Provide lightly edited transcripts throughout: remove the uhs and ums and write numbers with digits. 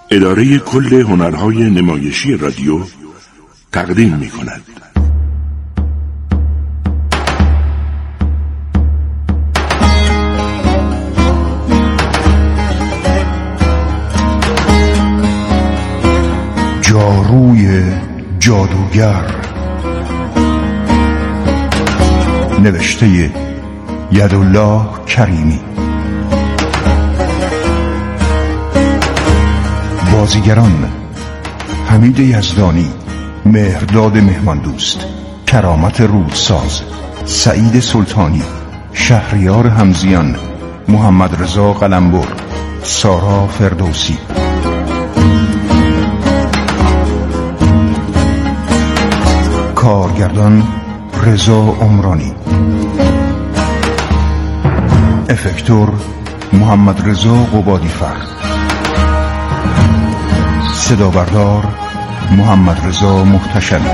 اداره کل هنرهای نمایشی رادیو تقدیم می کند. جاروی جادوگر، نوشته یدالله کریمی. بازیگران: حمید یزدانی، مهرداد مهماندوست، کرامت رودساز، سعید سلطانی، شهریار حمزیان، محمد رضا قلمبر، سارا فردوسی. کارگردان: رضا عمرانی. افکتور: محمد رضا قبادی‌فر. صدا بردار: محمد رضا محتشمی.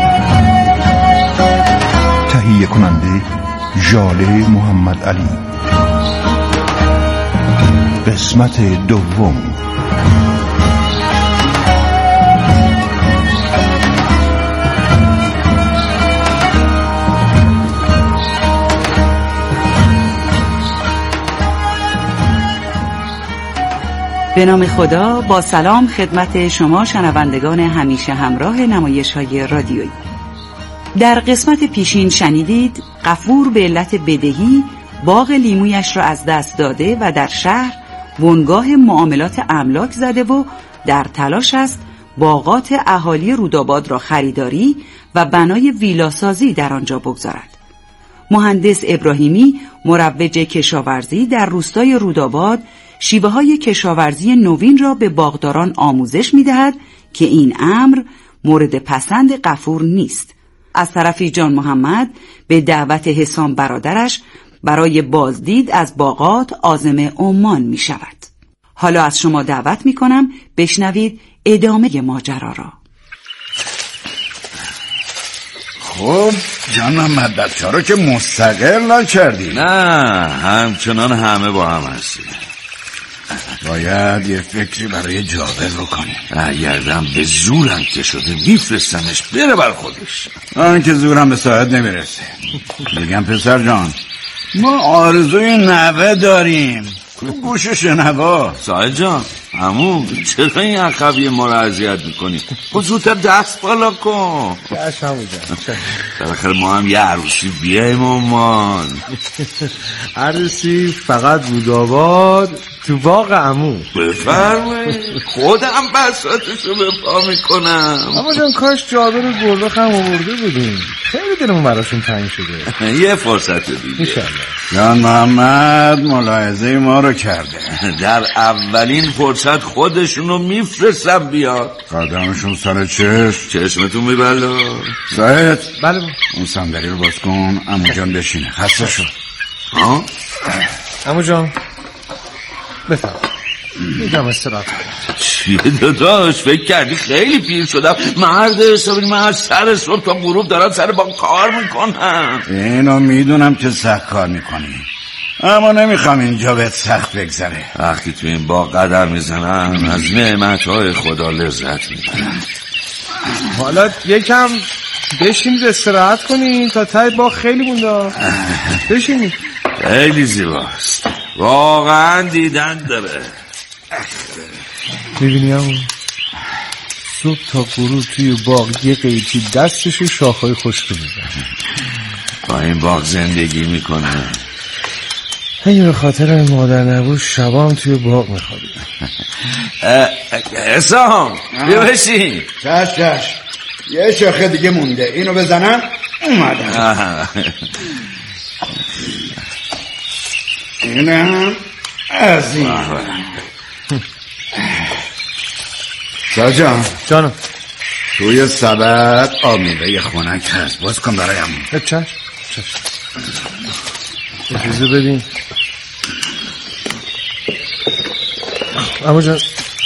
تهیه کننده: ژاله محمد علی. قسمت دوم. به نام خدا. با سلام خدمت شما شنوندگان همیشه همراه نمایش‌های رادیویی. در قسمت پیشین شنیدید غفور به علت بدهی باغ لیمویش را از دست داده و در شهر بنگاه معاملات املاک زده و در تلاش است باغات اهالی رودآباد را خریداری و بنای ویلاسازی در آنجا بگذارد. مهندس ابراهیمی مروج کشاورزی در روستای رودآباد شیوه‌های کشاورزی نوین را به باغداران آموزش می‌دهد که این امر مورد پسند غفور نیست. از طرفی جان محمد به دعوت حسام برادرش برای بازدید از باغات عازم عمان می‌شود. حالا از شما دعوت می‌کنم بشنوید ادامه ماجرا را. خب جان محمد، بچه‌ها رو که مستقل کردی؟ نه، همچنان همه با هم هستیم. باید یه فکری برای جابر بکنی. اگردم به زورم که شده میفرستمش بره بر خودش. آن که زورم به ساعت نمیرسه. بگم پسر جان، ما آرزوی نوه داریم. گوش شنوا. ساعت جان، عمو چرا این عقبی ما رو اذیت میکنی؟ زودتر دست بالا کن. چشم عمو جان. بالاخره ما هم یه عروسی بیایم عمان. عروسی فقط رودآباد تو باغ عمو. بفرمایید، خودم بساطشو به پا میکنم. عمو جان کاش جابر رو گربه هم آورده بودیم، خیلی دلمون براشون تنگ شده. یه فرصت دیگه انشالله. جان محمد ملاحظه ما رو کرده. در اولین فرصت خودشونو میفرستم بیاد. قدمشون سر چشمتون میبلا. سعید، بله اون صندلی رو باز کن، عمو جان بشینه. خسته شد. عمو جان بفرم میگم استراحت. چیه داداش، فکر کردی خیلی پیر شدم؟ مرد حسابی، من از سر صبح تا غروب دارم سر با کار میکنم. اینو میدونم که سخت کار میکنی، اما نمیخوام اینجا بهت سخت بگذره. وقتی تو این باغ قدم میزنم از نعمتهای خدا لذت میبرم. حالا یکم بشینید استراحت کنین تا ته باغ خیلی مونده. بشینید. خیلی زیباست، واقعا دیدن داره. میبینی همون صبح تا غروب توی باغ یه قیچی دستشو شاخهای خشک میزنه، با این باغ زندگی میکنه. اگه به خاطر مادر نبود شبام توی باغ میخوابید. حسام بیا بشین. چش یه شاخه دیگه مونده، اینو بزنم اومدم. اینم از این. شاجان جانم، توی سبد آب میوه خنک هست، باز کن برایم. چشم اجازه بدین عمو جان.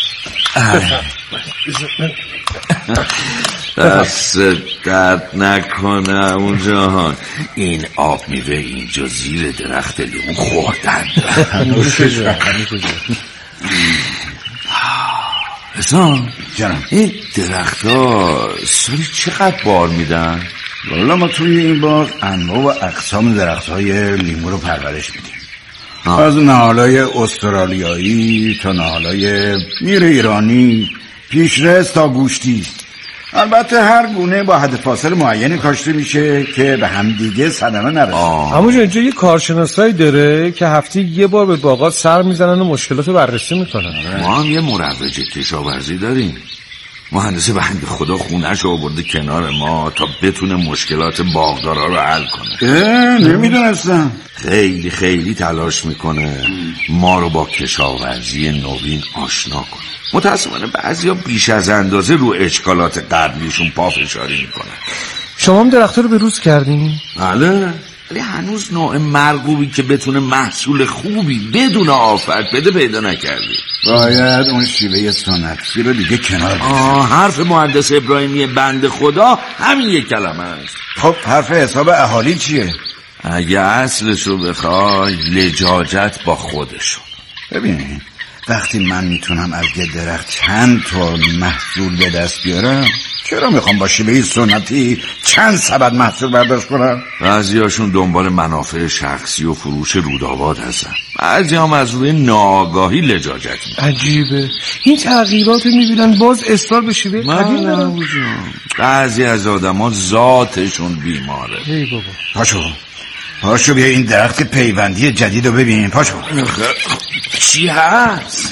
دست درد نکنه اون جهان. این آب میوه اینجا زیر درخت لیمون خوردن. حسام جانم، این درخت ها سالی چقدر بار میدن؟ والا ما توی این باغ انواع و اقسام درخت های لیمو رو پرورش میدیم. از نهالای استرالیایی تا نهالای میر ایرانی، پیشرس تا گوشتی. البته هر گونه با حد فاصله معینی کاشته میشه که به همدیگه صدمه نرسه. همونجا اینجا یه کارشناسایی داره که هفته یه بار به باغات سر میزنن و مشکلات رو بررسی میکنن. ما هم یه مروج کشاورزی داریم. مهندس بنده خدا خونه‌ش رو آورده کنار ما تا بتونه مشکلات باغدارا رو حل کنه. نمیدونستم. خیلی خیلی تلاش میکنه ما رو با کشاورزی نوین آشنا کنه. متاسفانه بعضیا بیش از اندازه رو اشکالات قبلیشون پافشاری میکنن. شما هم درخت‌ها رو به روز کردین؟ بله، ولی هنوز نوع مرغوبی که بتونه محصول خوبی بدون آفت بده پیدا نکردی. باید اون شیوه سنتی رو دیگه کنار بزنیم. حرف مهندس ابراهیمی بنده خدا همین یک کلمه است. خب حرف حساب اهالی چیه؟ اگه اصلش رو بخوای لجاجت با خودشون. ببین وقتی من میتونم از یه درخت چند تا محصول به دست بیارم، چرا میخوام با شیوه سنتی چند سبد محصول برداشت کنم؟ بعضیاشون دنبال منافع شخصی و فروش رودآباد هستن، بعضی هم از روی ناآگاهی لجاجت میکنن. عجیبه این تغییرات رو میبینن باز اصرار به شیوه قدیم دارن. بعضی از آدم ها ذاتشون بیماره. ای بابا پاشو بیا این درخت پیوندی جدید رو ببین. پاشو. چی هست؟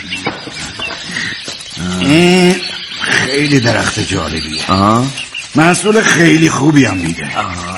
این خیلی درخت جالبیه. محصول خیلی خوبی هم میده.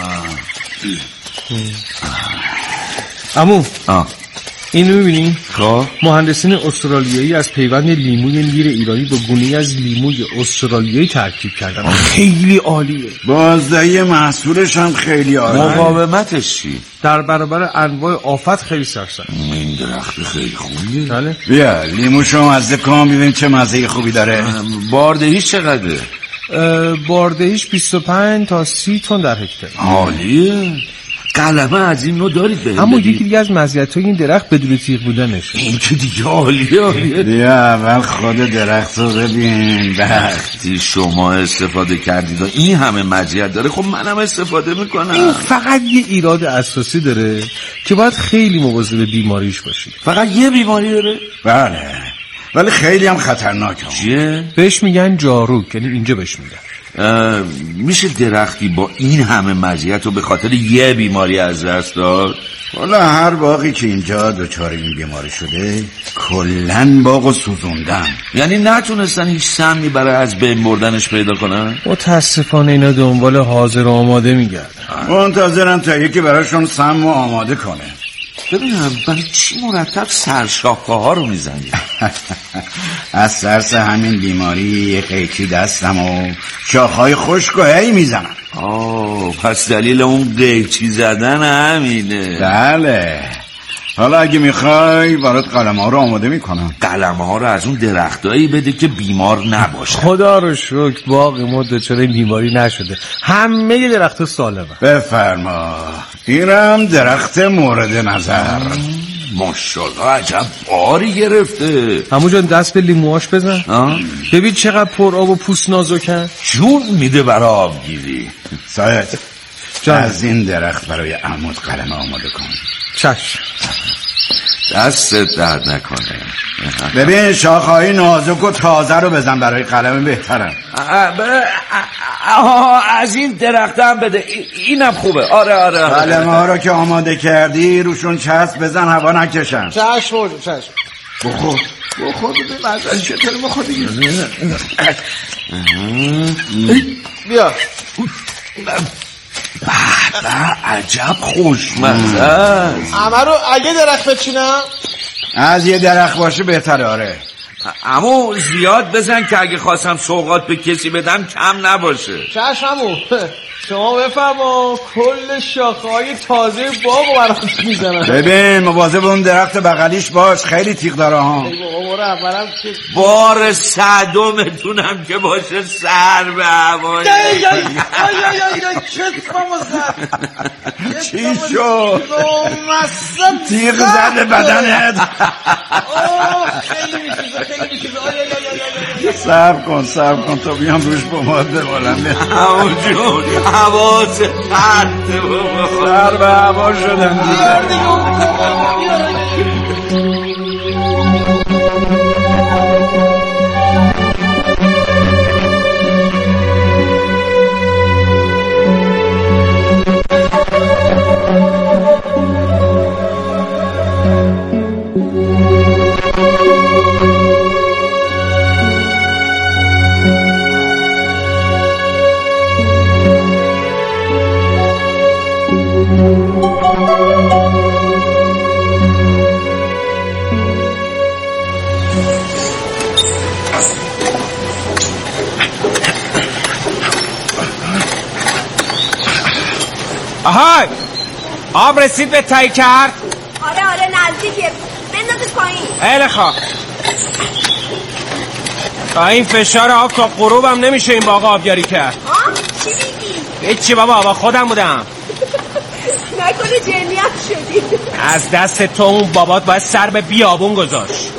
عمو اینو میبینی؟ خب مهندسین استرالیایی از پیوند لیموی نیر ایرانی با گونه‌ای از لیموی استرالیایی ترکیب کردن. خیلی عالیه. بازدهی محصولش هم خیلی عالیه. مقاومتش چی؟ در برابر انواع آفت خیلی سرسر. این درخت خیلی خوبیه. بله. بیا لیموشو مزه کن ببین چه مزه خوبی داره. باردهیش چقدره؟ باردهیش 25 تا 30 تن در هکتار. عالیه. قلمه از این نوع دارید بهم اما بدید؟ یکی دیگه از مزیت‌های این درخت بدون تیغ بودنشه. این که دیگه عالیه. بیا اول خود درخت رو ببین. وقتی شما استفاده کردید و این همه مزیت داره، خب منم استفاده میکنم. این فقط یه ایراد اساسی داره که باید خیلی مواظب بیماریش باشی. فقط یه بیماری داره؟ بله ولی خیلی هم خطرناکه. چیه؟ بهش میگن جاروک، یعنی اینجا بهش میگن. میشه درختی با این همه مزیت رو به خاطر یه بیماری از دست داد؟ والا هر باقی که اینجا دچار این بیماری شده کلن باغو سوزوندن. یعنی نتونستن هیچ سمی برای از بین بردنش پیدا کنن؟ متاسفانه اینا دنبال حاضر و آماده میگردن. منتظرن تا یکی براشون سم و آماده کنه. ببینم برای چی مرتب سرشاخه ها رو میزنی؟ از ترس همین بیماری یه قیچی دستم و شاخهای خشک و هی میزنم. پس دلیل اون قیچی زدن همینه. بله. حالا اگه میخوای برات قلمه ها رو آماده میکنم. قلمه ها رو از اون درختایی بده که بیمار نباشه. خدا رو شکر باغ ما دچار بیماری نشده، همه درخت‌ها سالمه. بفرما. اینم درخت مورد نظر. ماشاءالله عجب باری گرفته. عمو جان دست به لیموهاش بزن. ببین چقدر پر آب و پوست نازکن. جون میده برای آبگیری. سایت از این درخت برای عمود قلمه آماده کن. چشم. دستت درد نکنه. ببین شاخه‌های نازک و تازه رو بزن، برای قلمه بهترم. از این درخت هم بده، اینم خوبه. آره قلمه ها رو که آماده کردی روشون چسب بزن هوا نکشن. چشم. بخور ببین مزن چطور بخوری. بیا. عجب خوشمزه است. همه رو اگه درخت بچینم؟ از یه درخت باشه بهتره. آره عمو زیاد بزن که اگه خواستم سوغات به کسی بدم کم نباشه. چشم عمو. شما بفرما کل شاخه‌های تازه باغو برات میزنم. ببین مواظب اون درخت بغلیش باش، خیلی تیغ داره ها. بار صدومتونم که باشه سر به هوای. چی شد؟ تیغ زده بدنت. خیلی میشیزه. صبر کن تا بیام روش پماد بمالم. عمو جون حواست پرته بابا، سر به هوا شدن دیگه. آهای آب رسید به تایی کرد؟ آره نزدیکه، بندازش پایین. خیلی خوب. تا این فشار آب تا غروبم نمیشه این باغ آبیاری کرد. چی میگی؟ هیچی بابا خودم بودم. نکنه جنی هم شدی؟ از دست تو اون بابات باید سر به بیابون گذاشت.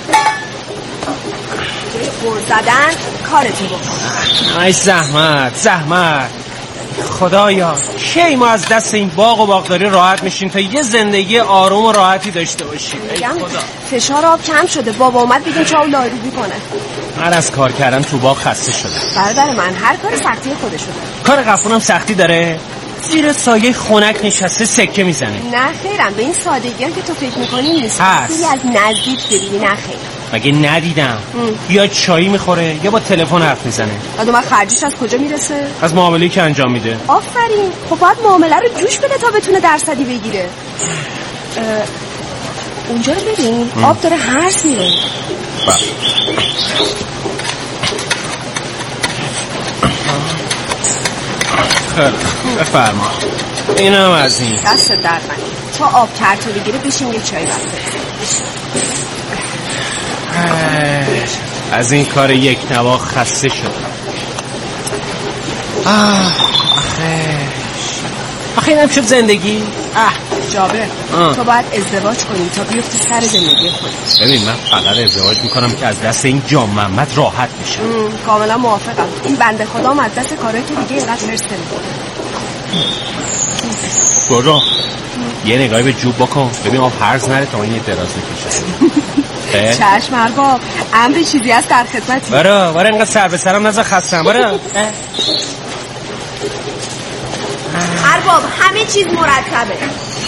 بر زدن کارتو بکن. ای زحمت خدایا کی ما از دست این باغ و باغداری راحت میشیم تا یه زندگی آروم و راحتی داشته باشیم. ای خدا فشار آب کم شده، بابا اومد بگیم چاو لاریبی کنه. من از کار کردن تو باغ خسته شدم. برادر من هر کار سختی خودشو داره. کار غفورم سختی داره؟ زیر سایه خنک نشسته سکه میزنه. نه خیرم، به این سادگی هم که تو فکر میکنی نیست. هست. از نزدیک ببینی. نه خیر. مگه ندیدم؟ یا چایی میخوره یا با تلفن حرف میزنه. آدم خرجش از کجا میرسه؟ از معامله‌ای که انجام میده. آفرین. خب باید معامله رو جوش بده تا بتونه درصدی بگیره. اونجا رو ببین آب داره هرس میره. بفرما. اینم از این. دست درد نکنه. تا آب کرتو بگیره بشین یه چای بسته. از این کار یک نواخت خسته شدم. آخه اینم شد زندگی. جابر تو باید ازدواج کنی تا بیفتی سر زندگی خودت. ببین من فقط ازدواج میکنم که از دست این جان محمد راحت بشم. کاملا موافقم. این بنده خدا هم از دست کارهای تو دیگه اینقدر مرس نمیکنه. برو یه نگاهی به جوب بکن ببین آب هرز نره تا این یه دراز بکشه. چشم ارباب، امر چیزی هست در خدمتی. برو اینقدر سر به سرم نذار خستم. برو ارباب همه چیز مرتبه.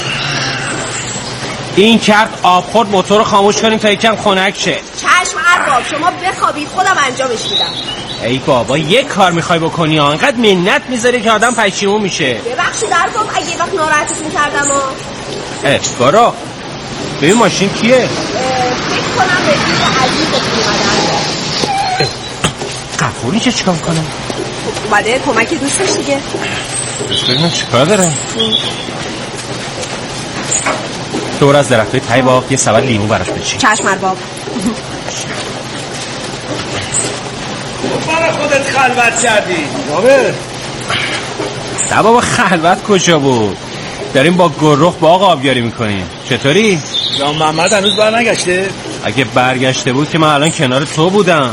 این کرد آب خورد موتور رو خاموش کنیم تا یکم خنک شه. چشم ارباب، شما بخوابید خودم انجامش میدم. ای بابا یک کار میخوای بکنی انقدر منت میذاری که آدم پشیمون میشه. ببخشید ارباب اگه وقت ناراحتتون کردم برو ببین ماشین کیه؟ فکر کنم به دوست عزیزتون اومدن. غفوری چه چیکار کنم؟ اومده کمک دوستش دیگه. ببینم چیکار داره. دور از درختای تای باغ یه سبد لیمو براش بچین. چشم ارباب. برای خودت خلوت کردی بابا. نه بابا خلوت کجا بود، داریم با گرخ باغ آبیاری میکنیم. چطوری؟ جان محمد هنوز برنگشته؟ اگه برگشته بود که من الان کنار تو بودم.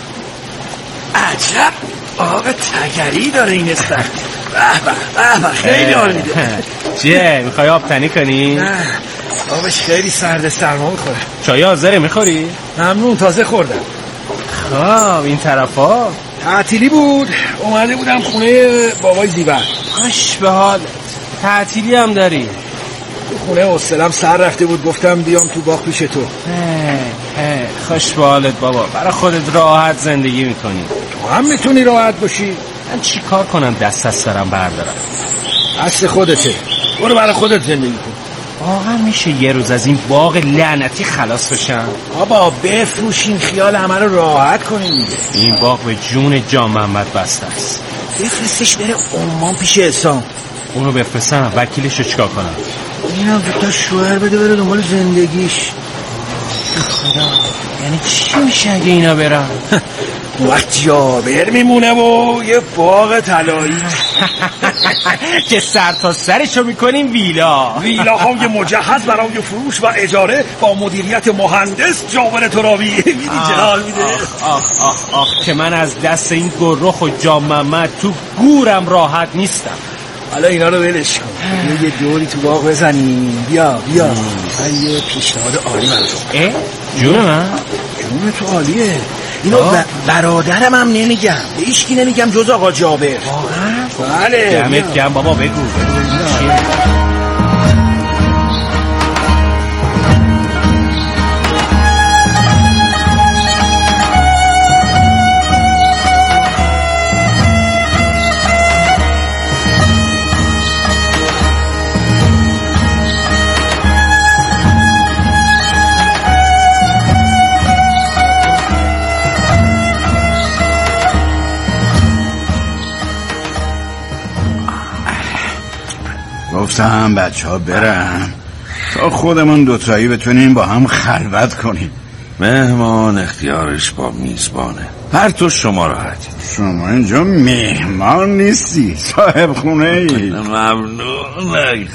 عجب آب تگری داره این استن. به خیلی حال میده. چیه میخوای آب تنی کنی؟ نه آبش خیلی سرده، سرما میخوره. چای حاضره میخوری؟ ممنون تازه خوردم. خب این طرفا تعطیلی بود اومده بودم خونه بابای زیبر. خوش به حال. تعطیلی هم داری؟ تو خونه حوصله‌ام سر رفته بود گفتم بیام تو باغ پیش تو. خوش به حالت بابا، برای خودت راحت زندگی میکنی. تو هم میتونی راحت باشی. من چی کار کنم دست از سرم بردارم؟ دست خودته، برو برای خودت زندگی کن. واقعا میشه یه روز از این باغ لعنتی خلاص بشم؟ بابا بفروشین خیال همه رو راحت کنین دیگه. این باغ به جون جان محمد بسته است. بفرستش بره عمان پیش حسام. اونو بفرستم وکیلش رو چیکار کنم؟ اینم تا شوهر بده بره دنبال زندگیش. خدا، یعنی چی میشه اگه اینا برن؟ وقت جابر میمونه و یه باغ طلایی که سر تا سرشو میکنیم ویلاهای مجهز برای فروش و اجاره با مدیریت مهندس جابر ترابی. میدی جلال میده. آخ که من از دست این گرخ و جام محمد تو گورم راحت نیستم. حالا اینا رو ولش کن، یه دوری تو باغ بزنیم. بیا من یه پیشنهاد عالی براتون. جون من؟ جون تو عالیه. اینو برادرم هم نمیگم، به هیچکی نمیگم جز آقا جابر. بله دمت گرم بابا، بگو. گفتم بچه ها برم تا خودمون دوتایی بتونیم با هم خلوت کنیم. مهمان اختیارش با میزبانه، هر تو شما راحتید. شما اینجا مهمان نیستی، صاحب خونه ای. ممنون.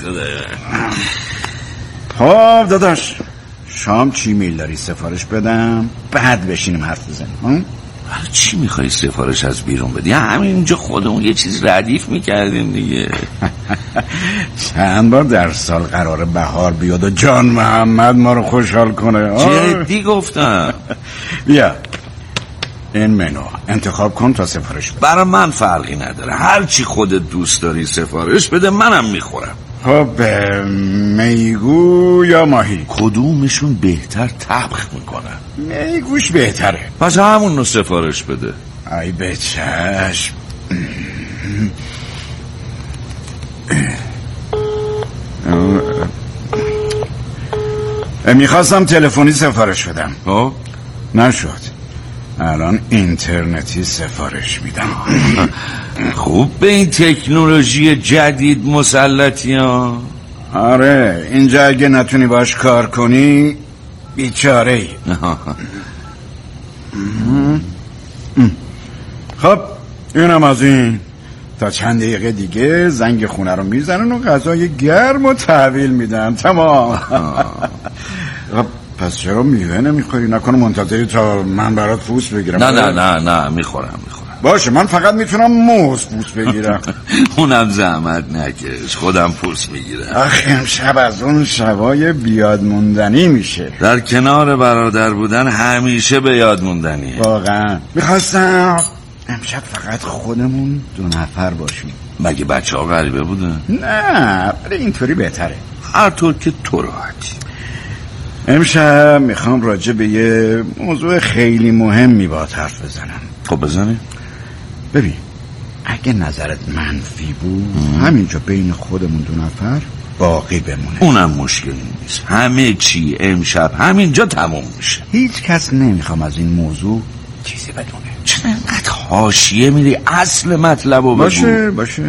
خب داداش، شام چی میل داری سفارش بدم بعد بشینیم حرف بزنیم؟ چی میخوای سفارش از بیرون بدی؟ همینجا خودمون یه چیز ردیف میکردیم دیگه. چند بار در سال قرار بهار بیاد و جان محمد ما رو خوشحال کنه. جدی گفتم. بیا این منو انتخاب کن تا سفارش بده. برای من فرقی نداره، هر چی خودت دوست داری سفارش بده، منم میخورم. خب میگو یا ماهی؟ کدومشون بهتر طبخ میکنن؟ میگوش بهتره. پس همون رو سفارش بده. ای به چشم. میخواستم تلفنی سفارش بدم، نشد. الان اینترنتی سفارش میدم. خوب به این تکنولوژی جدید مسلطی ها. آره، اینجا اگه نتونی باش کار کنی بیچاره ای. خب اینم از این. تا چند دقیقه دیگه زنگ خونه رو میزنن و غذای گرم و تحویل میدن. تمام. خب پس چرا میوه نمیخوری؟ نکنه منتظری تا من برات پوست بگیرم؟ نه میخورم. باشه، من فقط میتونم موز پوست بگیرم. اونم زحمت نکش، خودم پوست میگیرم. آخه امشب از اون شبای بیاد موندنی میشه. در کنار برادر بودن همیشه به یاد موندنیه. واقعا میخواستم امشب فقط خودمون 2 نفر باشیم. مگه بچه ها غریبه بودن؟ نه، ولی اینطوری بهتره. هر طور که تو راحتی. امشب میخوام راجع به یه موضوع خیلی مهمی باهات حرف بزنم. خب بزنی؟ ببین، اگه نظرت منفی بود همینجا بین خودمون 2 نفر باقی بمونه. اونم مشکلی نیست، همه چی امشب همینجا تموم میشه. هیچ کس نمیخوام از این موضوع چیزی بدونه. چرا اینقدر حاشیه میری؟ اصل مطلب رو بگو. باشه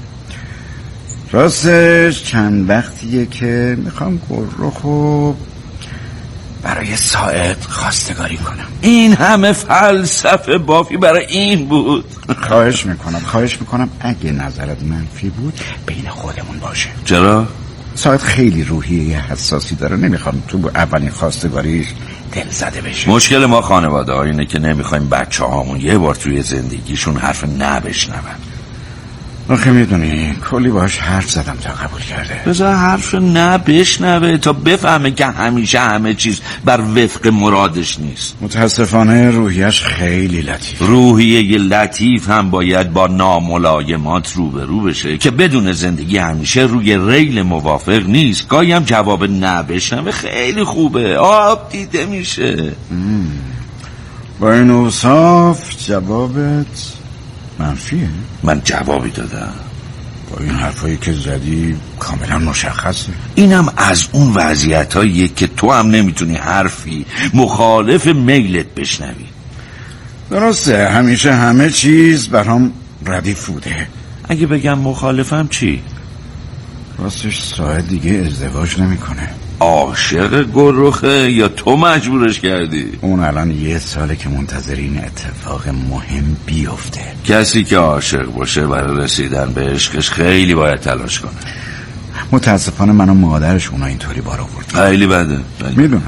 راستش چند وقتیه که میخوام گرخو برای ساعد خواستگاری کنم. این همه فلسفه بافی برای این بود؟ خواهش میکنم اگه نظرت منفی بود بین خودمون باشه. چرا؟ ساعد خیلی روحیه حساسی داره، نمیخوام تو اولین خواستگاریش دل زده بشه. مشکل ما خانواده ها اینه که نمیخوایم بچه هامون یه بار توی زندگیشون حرف نه بشنون. آخه میدونی کلی باش حرف زدم تا قبول کرده. بذار حرف نه بشنوه تا بفهمه که همیشه همه چیز بر وفق مرادش نیست. متاسفانه روحیش خیلی لطیف. روحیه لطیف هم باید با ناملایمات روبرو بشه که بدون زندگی همیشه روی ریل موافق نیست. گاهی هم جواب نه بشنوه خیلی خوبه، آب دیده میشه. با این اوصاف جوابت منفیه؟ من جوابی دادم. با این حرفایی که زدی کاملا مشخصه. اینم از اون وضعیتاییه که تو هم نمیتونی حرفی مخالف میلت بشنوی. درسته، همیشه همه چیز برام ردیف بوده. اگه بگم مخالفم چی؟ راستش ساعت دیگه ازدواج نمیکنه. عاشق گلرخه یا تو مجبورش کردی؟ اون الان 1 ساله که منتظر این اتفاق مهم بیفته. کسی که عاشق باشه برای رسیدن به عشقش خیلی باید تلاش کنه. متاسفانه من و مادرش اونا اینطوری بار آوردیم. خیلی بده. میدونم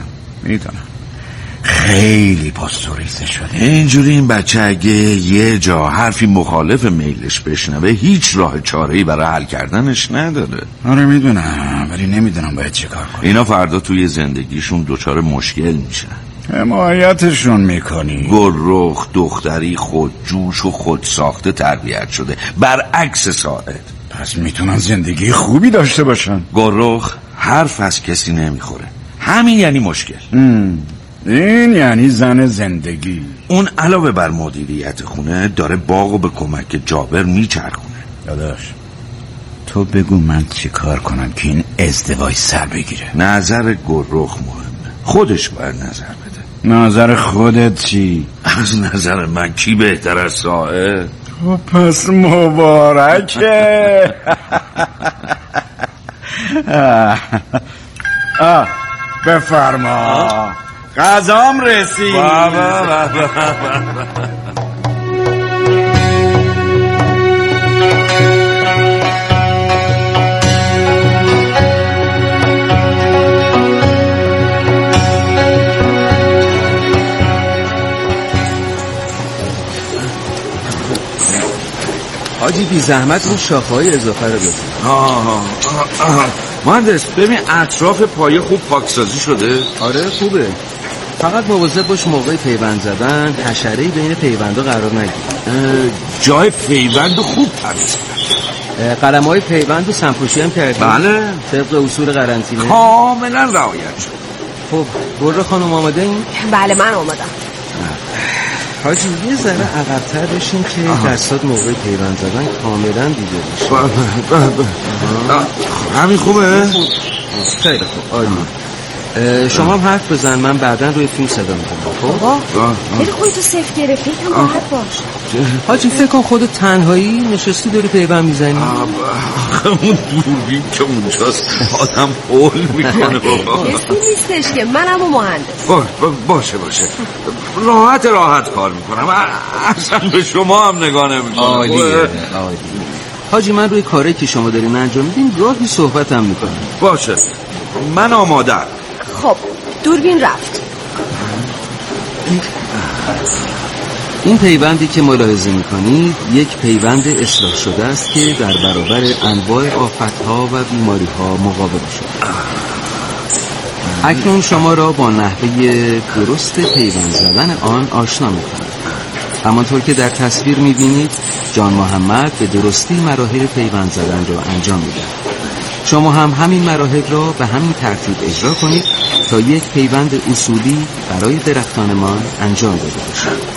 خیلی پاستوریزه شده. اینجوری این بچه اگه یه جا حرفی مخالف میلش بشنوه هیچ راه چاره‌ای برای حل کردنش نداره. آره میدونم، ولی نمیدونم باید چه کار کنم. اینا فردا توی زندگیشون دچار مشکل میشن. حمایتشون میکنی؟ گلرخ دختری خودجوش و خودساخته تربیت شده، برعکس ساعد. پس میتونن زندگی خوبی داشته باشن. گلرخ حرف از کسی نمیخوره، همین یعنی مشکل. این یعنی زن زندگی. اون علاوه بر مدیریت خونه داره باغو به کمک جابر میچرخونه. داداش تو بگو من چی کار کنم که این ازدواج سر بگیره. نظر گلرخ مهمه، خودش باید نظر بده. نظر خودت چی؟ از نظر من کی بهتر از ساعد؟ پس مبارکه. بفرما غذام رسید. حاجی بی زحمت اون شاخه‌های اضافه رو بزن. مهندس ببین اطراف پایه خوب پاکسازی شده؟ آره خوبه، فقط مواظب باش موقع پیوند زدن حشره‌ای بین پیوندا قرار نگیره. جای پیوند خوب تمیز قلم‌های پیوند و سمپوشی هم کردی؟ بله طبق اصول قرنطینه کاملا رعایت شد. خب گلرخ خانم آماده این؟ بله من آمادم. حاجی یه ذره عقب‌تر بشین که دستات موقع پیوند زدن کاملا دیده بشه. همین خوبه؟ خیلی خوب عالی. شما هم حرف بزن، من بعداً روی فیلم صدا میکنم. بابا خیلی خودتو صفر گرفتی، یکم راحت باش. حاجی فکر کن خودت تنهایی نشستی داری پیوند میزنی. اون دوربین که اونجاست آدم هول میکنه. بابا کسی نیستش که، منم و مهندس. باشه راحت کار میکنم، اصلا به شما هم نگاه نمیکنم. عالیه. حاجی من روی کاری که شما دارین انجام میدین گاهی صحبت هم میکنم. باشه من آمادم. خب دوربین رفت. این پیوندی که ملاحظه میکنید یک پیوند اصلاح شده است که در برابر انواع آفتها و بیماریها مقاوم شده. اکنون شما را با نحوه درست پیوند زدن آن آشنا میکنم. همانطور که در تصویر میبینید جان محمد به درستی مراحل پیوند زدن را انجام میده. شما هم همین مراحل را به همین ترتیب اجرا کنید تا یک پیوند اصولی برای درختانمان انجام داده باشید.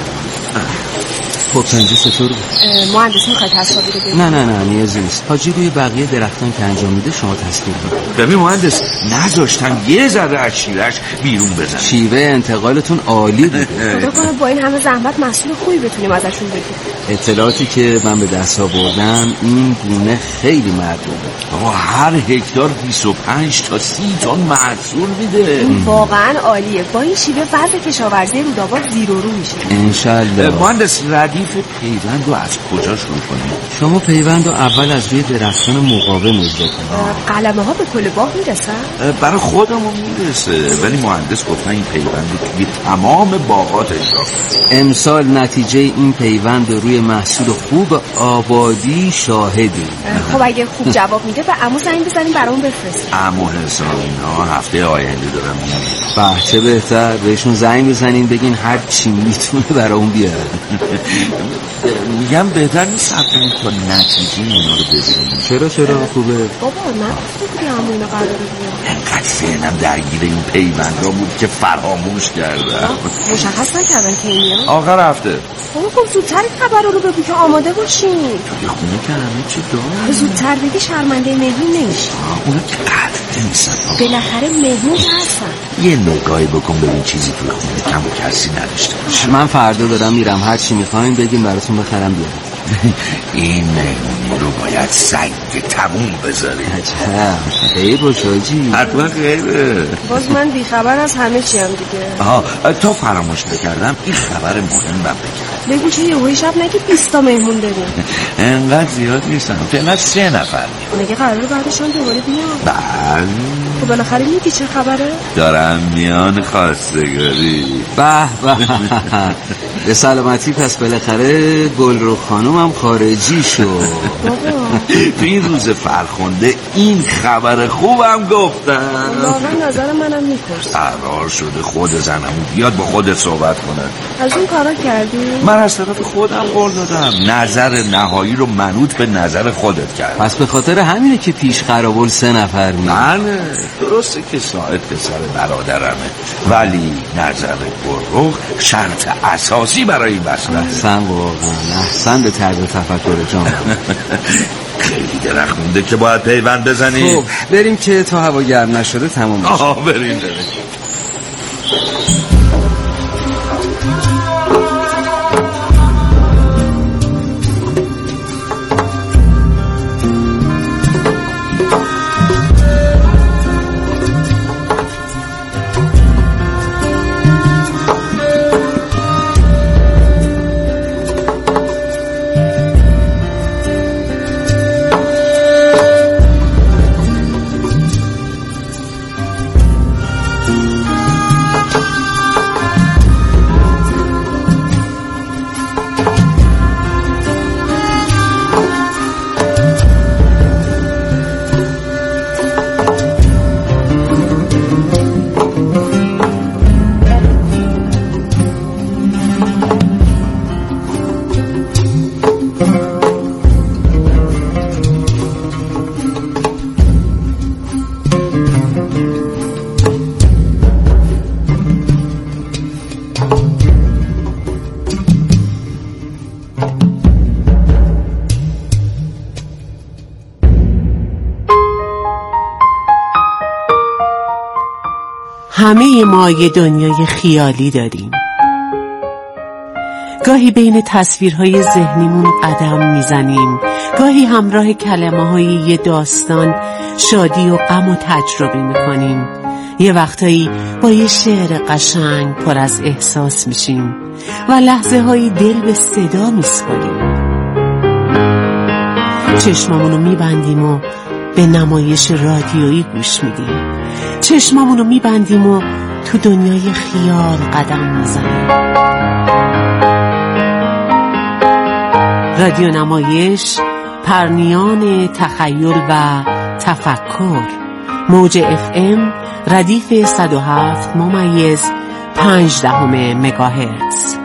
خب پنجه چطور بود؟ مهندس میخوای تصاویر رو ببینید؟ نه نیازی نیست. حاجی روی بقیه درختان که انجام میده شما تصویر ببینید. ببین مهندس نذاشتن یه ذره از شیرش بیرون بزن. شیوه انتقالتون عالی بود. خدا کنه با این همه زحمت محصول خوبی بتونیم ازشون بگیریم. اطلاعاتی که من به دست آوردم این گونه خیلی مردمه. آقا هر هکتار 25 تا 30 تن محصول میده. این واقعا عالیه. با این شیوه وضع کشاورزی رودآباد زیر و رو میشه. انشالله. مهندس ردیف پیوند رو از کجا شروع کنیم؟ شما پیوند رو اول از روی درختان مقاوم اجرا کنید. قلمه ها به کل باغ میرسن؟ برای خودمون میرسه، ولی مهندس گفتن این پیوند رو توی تمام باغات اجرا کنیم. امسال نتیجه این پیوند روی محصول خوب آبادی شاهدیم. خب اگه خوب جواب میده به عمو زنگ بزنیم برامون بفرستیم. عمو حساب اینا هفته آینده دارم میام. چه بهتر بهشون زنگ بزنین بگین هر چی میتونه برامون بیارن. میگم بهتر نیست صبر تا نتیجه اینا رو ببینیم. چرا خوبه؟ بابا نگفته بودی عمو اینا قراره بیان. انقدر ذهنم درگیر این پیوندا بود که فراموش کردم. مشخص نکردن که میان؟ آخر هفته. بابا خب زودتر خبر رو بگو که آماده باشین. توی خونه که همه چی دارم. زودتر بگی شرمنده مهمون نمیشه. اونا که قدر نیستن. بالاخره مهمون هستن. یه نگاهی بکن ببین چیزی توی خونه کم و کسی نداشته باشه. من فردا دارم میرم، هر چی میخواین بگین براتون بخرم بیارم. این مهمونی رو باید سنگ تموم بذاری. عجب خیر باشه حاجی. حتما خیره. باز من بیخبر از همه چی هم دیگه. تا فراموش بکردم این خبر مهم بگم. بگو چه یهویی شب نگی 20 تا مهمون داریم. انقدر زیاد نیستن، فعلا 3 نفر میان. مگه قراره بعدشون دوباره بیان؟ بله. خب بالاخره میگی چه خبره؟ دارم میان خواستگاری. به به سلامتی. پس بالاخره گلرخ خانومم خارجی شد. تو این روز فرخنده این خبر خوبم گفتم. واقعا نظر منم میپرس. قرار شده خود زنمون بیاد با خودت صحبت کنه. از اون کارا کردی؟ من از طرف خودم قول دادم نظر نهایی رو منوط به نظر خودت کردم. پس به خاطر همینه که پیش قرابل 3 نفر میان. بله درسته که ساعد پسر برادرمه، ولی نظر گلرخ شرط اساسی برای این بسته. احسن واقعا احسن به طرز تفکر جان. خیلی درخونده که باید پیوند بزنی. خب بریم که تا هوا گرم نشده تمام بشه. بریم. همه ما یه دنیای خیالی داریم. گاهی بین تصویرهای ذهنیمون قدم میزنیم، گاهی همراه کلمه‌های یه داستان شادی و غم و تجربه میکنیم. یه وقتایی با یه شعر قشنگ پر از احساس میشیم و لحظه هایی دل به صدا میسپاریم. چشمامونو میبندیم و به نمایش رادیویی گوش میدیم. چشمامونو میبندیم و تو دنیای خیال قدم میزنیم. رادیو نمایش، پرنیان تخیل و تفکر. موج FM ردیف 107.5 مگاهرتز.